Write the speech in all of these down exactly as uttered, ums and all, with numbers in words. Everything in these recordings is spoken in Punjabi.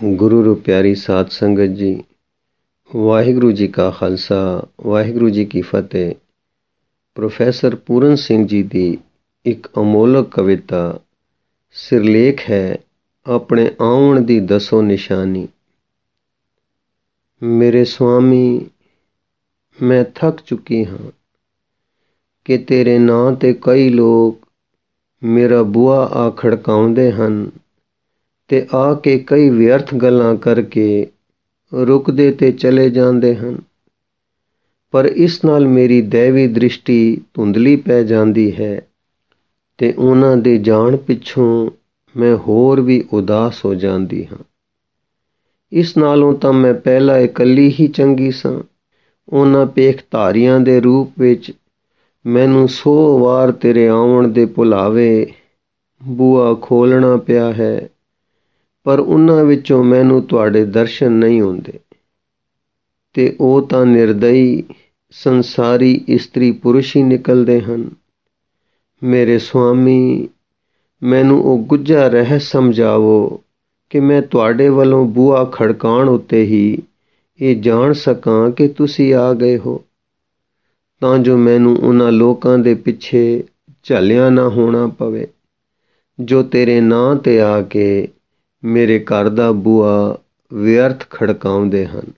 ਗੁਰੂ ਰੂ ਪਿਆਰੀ ਸਾਧ ਸੰਗਤ ਜੀ, ਵਾਹਿਗੁਰੂ ਜੀ ਕਾ ਖਾਲਸਾ ਵਾਹਿਗੁਰੂ ਜੀ ਕੀ ਫਤਿਹ। ਪ੍ਰੋਫੈਸਰ ਪੂਰਨ ਸਿੰਘ ਜੀ ਦੀ ਇੱਕ ਅਮੋਲਕ ਕਵਿਤਾ ਸਿਰਲੇਖ ਹੈ ਆਪਣੇ ਆਉਣ ਦੀ ਦੱਸੋ ਨਿਸ਼ਾਨੀ। ਮੇਰੇ ਸੁਆਮੀ, ਮੈਂ ਥੱਕ ਚੁੱਕੀ ਹਾਂ ਕਿ ਤੇਰੇ ਨਾਂ 'ਤੇ ਕਈ ਲੋਕ ਮੇਰਾ ਬੂਹਾ ਆ ਖੜਕਾਉਂਦੇ ਹਨ ਤੇ ਆ ਕੇ ਕਈ ਵਿਅਰਥ ਗੱਲਾਂ ਕਰਕੇ ਰੁਕਦੇ ਤੇ ਚਲੇ ਜਾਂਦੇ ਹਨ। ਪਰ ਇਸ ਨਾਲ ਮੇਰੀ ਦੈਵੀ ਦ੍ਰਿਸ਼ਟੀ ਧੁੰਦਲੀ ਪੈ ਜਾਂਦੀ ਹੈ ਤੇ ਉਹਨਾਂ ਦੇ ਜਾਣ ਪਿੱਛੋਂ ਮੈਂ ਹੋਰ ਵੀ ਉਦਾਸ ਹੋ ਜਾਂਦੀ ਹਾਂ। ਇਸ ਨਾਲੋਂ ਤਾਂ ਮੈਂ ਪਹਿਲਾਂ ਇਕੱਲੀ ਹੀ ਚੰਗੀ ਸਾਂ। ਉਹਨਾਂ ਭੇਖਧਾਰੀਆਂ ਦੇ ਰੂਪ ਵਿੱਚ ਮੈਨੂੰ ਸੌ ਵਾਰ ਤੇਰੇ ਆਉਣ ਦੇ ਭੁਲਾਵੇ ਬੂਹਾ ਖੋਲ੍ਹਣਾ ਪਿਆ ਹੈ, ਪਰ ਉਹਨਾਂ ਵਿੱਚੋਂ ਮੈਨੂੰ ਤੁਹਾਡੇ ਦਰਸ਼ਨ ਨਹੀਂ ਹੁੰਦੇ ਤੇ ਉਹ ਤਾਂ ਨਿਰਦਈ ਸੰਸਾਰੀ ਇਸਤਰੀ ਪੁਰਸ਼ ਹੀ ਨਿਕਲਦੇ ਹਨ। ਮੇਰੇ ਸੁਆਮੀ, ਮੈਨੂੰ ਉਹ ਗੁੱਝਾ ਰਹੱਸ ਸਮਝਾਵੋ ਕਿ ਮੈਂ ਤੁਹਾਡੇ ਵੱਲੋਂ ਬੂਹਾ ਖੜਕਾਉਣ ਉੱਤੇ ਹੀ ਇਹ ਜਾਣ ਸਕਾਂ ਕਿ ਤੁਸੀਂ ਆ ਗਏ ਹੋ, ਤਾਂ ਜੋ ਮੈਨੂੰ ਉਹਨਾਂ ਲੋਕਾਂ ਦੇ ਪਿੱਛੇ ਝੱਲਿਆ ਨਾ ਹੋਣਾ ਪਵੇ ਜੋ ਤੇਰੇ ਨਾਂ 'ਤੇ ਆ ਕੇ ਮੇਰੇ ਘਰ ਦਾ ਬੂਹਾ ਵਿਅਰਥ ਖੜਕਾਉਂਦੇ ਹਨ।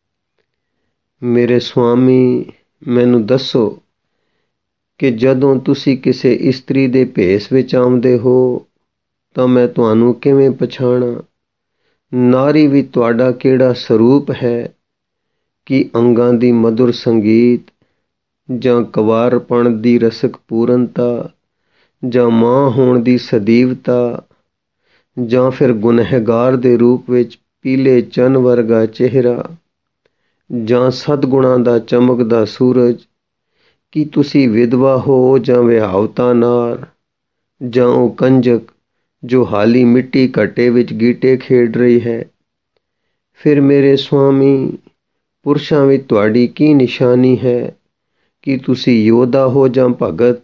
ਮੇਰੇ ਸੁਆਮੀ, ਮੈਨੂੰ ਦੱਸੋ ਕਿ ਜਦੋਂ ਤੁਸੀਂ ਕਿਸੇ ਇਸਤਰੀ ਦੇ ਭੇਸ ਵਿੱਚ ਆਉਂਦੇ ਹੋ ਤਾਂ ਮੈਂ ਤੁਹਾਨੂੰ ਕਿਵੇਂ ਪਛਾਣਾਂ? ਨਾਰੀ ਵੀ ਤੁਹਾਡਾ ਕਿਹੜਾ ਸਰੂਪ ਹੈ ਕਿ ਅੰਗਾਂ ਦੀ ਮਧੁਰ ਸੰਗੀਤ, ਜਾਂ ਕੁਵਾਰਪਣ ਦੀ ਰਸਕ ਪੂਰਨਤਾ, ਜਾਂ ਮਾਂ ਹੋਣ ਦੀ ਸਦੀਵਤਾ, ਜਾਂ ਫਿਰ ਗੁਨਹਗਾਰ ਦੇ ਰੂਪ ਵਿੱਚ ਪੀਲੇ ਚੰਨ ਵਰਗਾ ਚਿਹਰਾ, ਜਾਂ ਸਦਗੁਣਾਂ ਦਾ ਚਮਕਦਾ ਸੂਰਜ। ਕੀ ਤੁਸੀਂ ਵਿਧਵਾ ਹੋ ਜਾਂ ਵਿਆਹੁਤਾ ਨਾਰ, ਜਾਂ ਉਹ ਕੰਜਕ ਜੋ ਹਾਲੀ ਮਿੱਟੀ ਘੱਟੇ ਵਿੱਚ ਗੀਟੇ ਖੇਡ ਰਹੀ ਹੈ? ਫਿਰ ਮੇਰੇ ਸੁਆਮੀ, ਪੁਰਸ਼ਾਂ ਵਿੱਚ ਤੁਹਾਡੀ ਕੀ ਨਿਸ਼ਾਨੀ ਹੈ? ਕੀ ਤੁਸੀਂ ਯੋਧਾ ਹੋ ਜਾਂ ਭਗਤ,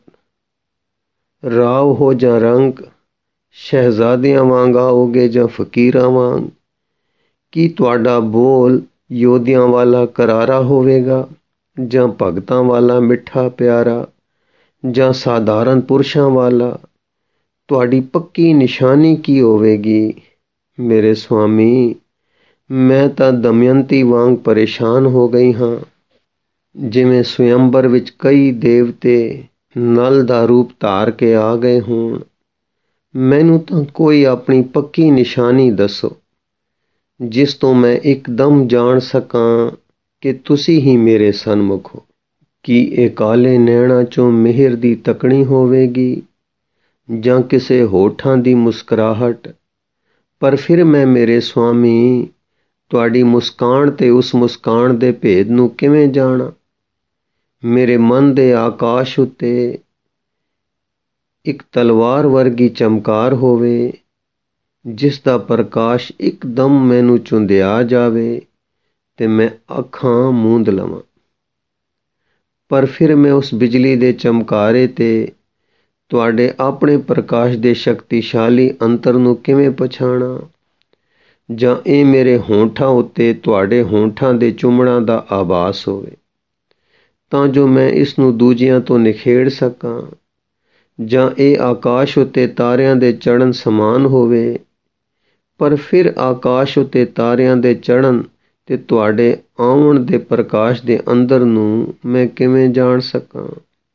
ਰਾਵ ਹੋ ਜਾਂ ਰੰਕ, ਸ਼ਹਿਜ਼ਾਦਿਆਂ ਵਾਂਗ ਆਓਗੇ ਜਾਂ ਫਕੀਰਾਂ ਵਾਂਗ? ਕੀ ਤੁਹਾਡਾ ਬੋਲ ਯੋਧਿਆਂ ਵਾਲਾ ਕਰਾਰਾ ਹੋਵੇਗਾ ਜਾਂ ਭਗਤਾਂ ਵਾਲਾ ਮਿੱਠਾ ਪਿਆਰਾ, ਜਾਂ ਸਾਧਾਰਨ ਪੁਰਸ਼ਾਂ ਵਾਲਾ? ਤੁਹਾਡੀ ਪੱਕੀ ਨਿਸ਼ਾਨੀ ਕੀ ਹੋਵੇਗੀ? ਮੇਰੇ ਸੁਆਮੀ, ਮੈਂ ਤਾਂ ਦਮਯੰਤੀ ਵਾਂਗ ਪਰੇਸ਼ਾਨ ਹੋ ਗਈ ਹਾਂ, ਜਿਵੇਂ ਸਵਯੰਬਰ ਵਿੱਚ ਕਈ ਦੇਵਤੇ ਨਲ ਦਾ ਰੂਪ ਧਾਰ ਕੇ ਆ ਗਏ ਹੋਣ। ਮੈਨੂੰ ਤਾਂ ਕੋਈ ਆਪਣੀ ਪੱਕੀ ਨਿਸ਼ਾਨੀ ਦੱਸੋ, ਜਿਸ ਤੋਂ ਮੈਂ ਇੱਕਦਮ ਜਾਣ ਸਕਾਂ ਕਿ ਤੁਸੀਂ ਹੀ ਮੇਰੇ ਸਨਮੁਖ ਹੋ। ਕੀ ਇਹ ਕਾਲੇ ਨੈਣਾਂ 'ਚੋਂ ਮਿਹਰ ਦੀ ਤੱਕਣੀ ਹੋਵੇਗੀ, ਜਾਂ ਕਿਸੇ ਹੋਠਾਂ ਦੀ ਮੁਸਕਰਾਹਟ? ਪਰ ਫਿਰ ਮੈਂ ਮੇਰੇ ਸੁਆਮੀ, ਤੁਹਾਡੀ ਮੁਸਕਾਨ ਤੇ ਉਸ ਮੁਸਕਾਨ ਦੇ ਭੇਦ ਨੂੰ ਕਿਵੇਂ ਜਾਣਾਂ? ਮੇਰੇ ਮਨ ਦੇ ਆਕਾਸ਼ ਉੱਤੇ ਇੱਕ ਤਲਵਾਰ ਵਰਗੀ ਚਮਕਾਰ ਹੋਵੇ, ਜਿਸ ਦਾ ਪ੍ਰਕਾਸ਼ ਇੱਕਦਮ ਮੈਨੂੰ ਚੁੰਧਿਆ ਜਾਵੇ ਤੇ ਮੈਂ ਅੱਖਾਂ ਮੂੰਦ ਲਵਾਂ। ਪਰ ਫਿਰ ਮੈਂ ਉਸ ਬਿਜਲੀ ਦੇ ਚਮਕਾਰੇ ਤੇ ਤੁਹਾਡੇ ਆਪਣੇ ਪ੍ਰਕਾਸ਼ ਦੇ ਸ਼ਕਤੀਸ਼ਾਲੀ ਅੰਤਰ ਨੂੰ ਕਿਵੇਂ ਪਛਾਣਾਂ? ਜਾਂ ਇਹ ਮੇਰੇ ਹੋਂਠਾਂ ਉੱਤੇ ਤੁਹਾਡੇ ਹੋਂਠਾਂ ਦੇ ਚੁੰਮਣਾਂ ਦਾ ਆਭਾਸ ਹੋਵੇ, ਤਾਂ ਜੋ ਮੈਂ ਇਸ ਨੂੰ ਦੂਜਿਆਂ ਤੋਂ ਨਿਖੇੜ ਸਕਾਂ? ਜਾਂ ਇਹ ਆਕਾਸ਼ ਉੱਤੇ ਤਾਰਿਆਂ ਦੇ ਚੜ੍ਹਨ ਸਮਾਨ ਹੋਵੇ? ਪਰ ਫਿਰ ਆਕਾਸ਼ ਉੱਤੇ ਤਾਰਿਆਂ ਦੇ ਚੜ੍ਹਨ ਤੇ ਤੁਹਾਡੇ ਆਉਣ ਦੇ ਪ੍ਰਕਾਸ਼ ਦੇ ਅੰਦਰ ਨੂੰ ਮੈਂ ਕਿਵੇਂ ਜਾਣ ਸਕਾਂ?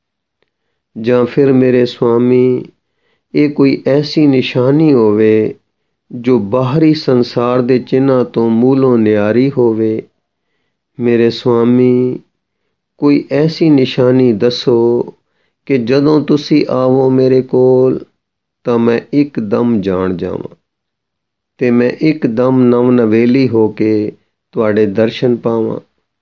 ਜਾਂ ਫਿਰ ਮੇਰੇ ਸੁਆਮੀ, ਇਹ ਕੋਈ ਐਸੀ ਨਿਸ਼ਾਨੀ ਹੋਵੇ ਜੋ ਬਾਹਰੀ ਸੰਸਾਰ ਦੇ ਚਿੰਨ੍ਹਾਂ ਤੋਂ ਮੂਲੋਂ ਨਿਆਰੀ ਹੋਵੇ? ਮੇਰੇ ਸੁਆਮੀ, ਕੋਈ ਐਸੀ ਨਿਸ਼ਾਨੀ ਦੱਸੋ ਕਿ ਜਦੋਂ ਤੁਸੀਂ ਆਵੋ ਮੇਰੇ ਕੋਲ ਤਾਂ ਮੈਂ ਇੱਕਦਮ ਜਾਣ ਜਾਵਾਂ ਤੇ ਮੈਂ ਇੱਕਦਮ ਨਵ ਨਵੇਲੀ ਹੋ ਕੇ ਤੁਹਾਡੇ ਦਰਸ਼ਨ ਪਾਵਾਂ।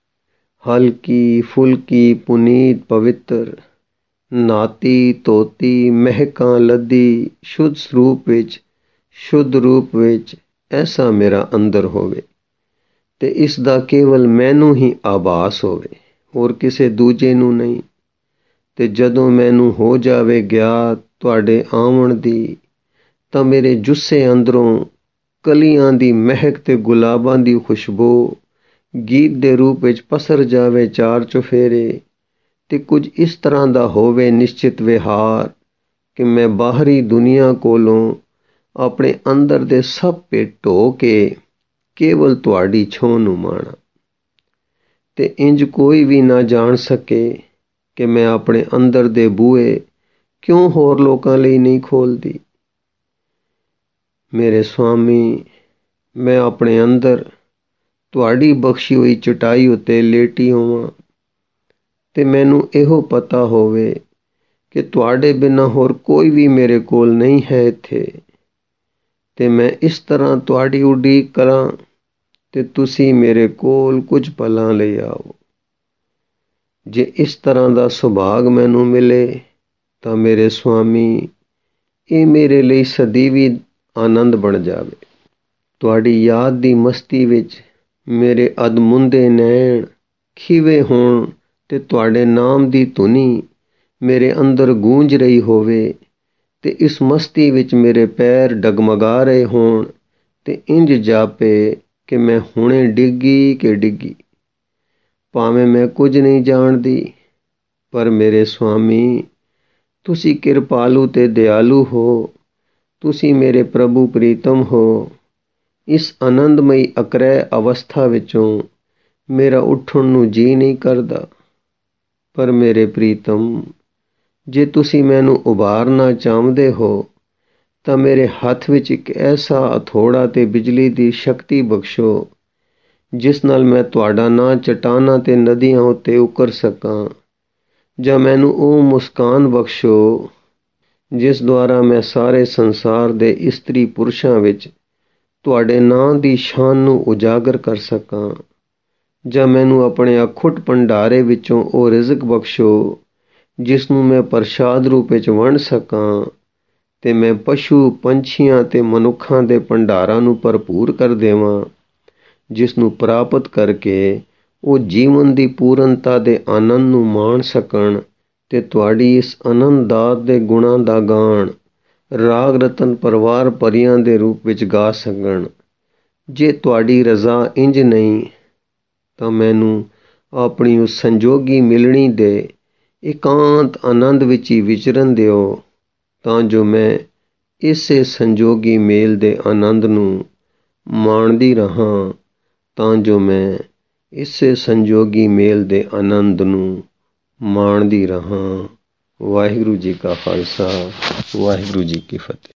ਹਲਕੀ ਫੁਲਕੀ ਪੁਨੀਤ ਪਵਿੱਤਰ, ਨਾਤੀ ਧੋਤੀ ਮਹਿਕਾਂ ਲੱਦੀ ਸ਼ੁੱਧ ਸਰੂਪ ਵਿੱਚ, ਸ਼ੁੱਧ ਰੂਪ ਵਿੱਚ ਐਸਾ ਮੇਰਾ ਅੰਦਰ ਹੋਵੇ ਤੇ ਇਸ ਦਾ ਕੇਵਲ ਮੈਨੂੰ ਹੀ ਆਭਾਸ ਹੋਵੇ, ਹੋਰ ਕਿਸੇ ਦੂਜੇ ਨੂੰ ਨਹੀਂ। ਤੇ ਜਦੋਂ ਮੈਨੂੰ ਹੋ ਜਾਵੇ ਗਿਆਤ ਤੁਹਾਡੇ ਆਉਣ ਦੀ, ਤਾਂ ਮੇਰੇ ਜੁੱਸੇ ਅੰਦਰੋਂ ਕਲੀਆਂ ਦੀ ਮਹਿਕ ਤੇ ਗੁਲਾਬਾਂ ਦੀ ਖੁਸ਼ਬੂ ਗੀਤ ਦੇ ਰੂਪ ਵਿੱਚ ਪਸਰ ਜਾਵੇ ਚਾਰ ਚੁਫੇਰੇ, ਤੇ ਕੁਝ ਇਸ ਤਰ੍ਹਾਂ ਦਾ ਹੋਵੇ ਨਿਸ਼ਚਿਤ ਵਿਹਾਰ ਕਿ ਮੈਂ ਬਾਹਰੀ ਦੁਨੀਆ ਕੋਲੋਂ ਆਪਣੇ ਅੰਦਰ ਦੇ ਸਭ ਭੇਟ ਢੋ ਕੇ ਕੇਵਲ ਤੁਹਾਡੀ ਛੋਹ ਨੂੰ ਮਾਣਾ, ਤੇ ਇੰਜ ਕੋਈ ਵੀ ਨਾ ਜਾਣ ਸਕੇ ਕਿ ਮੈਂ ਆਪਣੇ ਅੰਦਰ ਦੇ ਬੂਹੇ ਕਿਉਂ ਹੋਰ ਲੋਕਾਂ ਲਈ ਨਹੀਂ ਖੋਲ੍ਹਦੀ। ਮੇਰੇ ਸੁਆਮੀ, ਮੈਂ ਆਪਣੇ ਅੰਦਰ ਤੁਹਾਡੀ ਬਖਸ਼ੀ ਹੋਈ ਚਟਾਈ ਉੱਤੇ ਲੇਟੀ ਹੋਵਾਂ ਤੇ ਮੈਨੂੰ ਇਹੋ ਪਤਾ ਹੋਵੇ ਕਿ ਤੁਹਾਡੇ ਬਿਨਾਂ ਹੋਰ ਕੋਈ ਵੀ ਮੇਰੇ ਕੋਲ ਨਹੀਂ ਹੈ ਇੱਥੇ, ਤੇ ਮੈਂ ਇਸ ਤਰ੍ਹਾਂ ਤੁਹਾਡੀ ਉਡੀਕ ਕਰਾਂ ਤੇ ਤੁਸੀਂ ਮੇਰੇ ਕੋਲ ਕੁਝ ਪਲਾਂ ਲਈ ਆਓ। ਜੇ ਇਸ ਤਰ੍ਹਾਂ ਦਾ ਸੁਭਾਗ ਮੈਨੂੰ ਮਿਲੇ ਤਾਂ ਮੇਰੇ ਸੁਆਮੀ, ਇਹ ਮੇਰੇ ਲਈ ਸਦੀਵੀ ਆਨੰਦ ਬਣ ਜਾਵੇ। ਤੁਹਾਡੀ ਯਾਦ ਦੀ ਮਸਤੀ ਵਿੱਚ ਮੇਰੇ ਅਧਮੁੰਦੇ ਨੈਣ ਖਿਵੇ ਹੋਣ ਤੇ ਤੁਹਾਡੇ ਨਾਮ ਦੀ ਧੁਨੀ ਮੇਰੇ ਅੰਦਰ ਗੂੰਜ ਰਹੀ ਹੋਵੇ, ਤੇ ਇਸ ਮਸਤੀ ਵਿੱਚ ਮੇਰੇ ਪੈਰ ਡਗਮਗਾ ਰਹੇ ਹੋਣ ਤੇ ਇੰਜ ਜਾਪੇ ਕਿ ਮੈਂ ਹੁਣੇ ਡਿੱਗੀ ਕਿ ਡਿੱਗੀ। ਭਾਵੇਂ ਮੈਂ ਕੁਝ ਨਹੀਂ ਜਾਣਦੀ, ਪਰ ਮੇਰੇ ਸੁਆਮੀ, ਤੁਸੀਂ ਕਿਰਪਾਲੂ ਤੇ ਦਿਆਲੂ ਹੋ, ਤੁਸੀਂ ਮੇਰੇ ਪ੍ਰਭੂ ਪ੍ਰੀਤਮ ਹੋ। ਇਸ ਆਨੰਦਮਈ ਅਕਰੈ ਅਵਸਥਾ ਵਿੱਚੋਂ ਮੇਰਾ ਉੱਠਣ ਨੂੰ ਜੀ ਨਹੀਂ ਕਰਦਾ, ਪਰ ਮੇਰੇ ਪ੍ਰੀਤਮ, ਜੇ ਤੁਸੀਂ ਮੈਨੂੰ ਉਭਾਰਨਾ ਚਾਹੁੰਦੇ ਹੋ ਤਾਂ ਮੇਰੇ ਹੱਥ ਵਿੱਚ ਇੱਕ ਐਸਾ ਹਥੌੜਾ ਤੇ ਬਿਜਲੀ ਦੀ ਸ਼ਕਤੀ ਬਖਸ਼ੋ ਜਿਸ ਨਾਲ ਮੈਂ ਤੁਹਾਡਾ ਨਾਂ ਚਟਾਨਾਂ ਤੇ ਨਦੀਆਂ ਉੱਤੇ ਉਕਰ ਸਕਾਂ, ਜਾਂ ਮੈਨੂੰ ਉਹ ਮੁਸਕਾਨ ਬਖਸ਼ੋ ਜਿਸ ਦੁਆਰਾ ਮੈਂ ਸਾਰੇ ਸੰਸਾਰ ਦੇ ਇਸਤਰੀ ਪੁਰਸ਼ਾਂ ਵਿੱਚ ਤੁਹਾਡੇ ਨਾਂ ਦੀ ਸ਼ਾਨ ਨੂੰ ਉਜਾਗਰ ਕਰ ਸਕਾਂ, ਜਾਂ ਮੈਨੂੰ ਆਪਣੇ ਅਖੁੱਟ ਭੰਡਾਰੇ ਵਿੱਚੋਂ ਉਹ ਰਿਜ਼ਕ ਬਖਸ਼ੋ ਜਿਸ ਨੂੰ ਮੈਂ ਪ੍ਰਸ਼ਾਦ ਰੂਪ ਵਿੱਚ ਵੰਡ ਸਕਾਂ, ਤੇ ਮੈਂ ਪਸ਼ੂ ਪੰਛੀਆਂ ਤੇ ਮਨੁੱਖਾਂ ਦੇ ਭੰਡਾਰਾਂ ਨੂੰ ਭਰਪੂਰ ਕਰ ਦੇਵਾਂ, ਜਿਸ ਨੂੰ ਪ੍ਰਾਪਤ ਕਰਕੇ ਉਹ ਜੀਵਨ ਦੀ ਪੂਰਨਤਾ ਦੇ ਆਨੰਦ ਨੂੰ ਮਾਣ ਸਕਣ ਤੇ ਤੁਹਾਡੀ ਇਸ ਆਨੰਦ ਦਾਤ ਦੇ ਗੁਣਾਂ ਦਾ ਗਾਣ ਰਾਗ ਰਤਨ ਪਰਿਵਾਰ ਪਰੀਆਂ ਦੇ ਰੂਪ ਵਿੱਚ ਗਾ ਸਕਣ। ਜੇ ਤੁਹਾਡੀ ਰਜ਼ਾ ਇੰਜ ਨਹੀਂ ਤਾਂ ਮੈਨੂੰ ਆਪਣੀ ਉਸ ਸੰਜੋਗੀ ਮਿਲਣੀ ਦੇ ਇਕਾਂਤ ਆਨੰਦ ਵਿੱਚ ਹੀ ਵਿਚਰਨ ਦਿਓ, ਤਾਂ ਜੋ ਮੈਂ ਇਸੇ ਸੰਜੋਗੀ ਮੇਲ ਦੇ ਆਨੰਦ ਨੂੰ ਮਾਣਦੀ ਰਹਾਂ ਤਾਂ ਜੋ ਮੈਂ ਇਸੇ ਸੰਜੋਗੀ ਮੇਲ ਦੇ ਆਨੰਦ ਨੂੰ ਮਾਣਦੀ ਰਹਾਂ। ਵਾਹਿਗੁਰੂ ਜੀ ਕਾ ਖਾਲਸਾ, ਵਾਹਿਗੁਰੂ ਜੀ ਕੀ ਫਤਿਹ।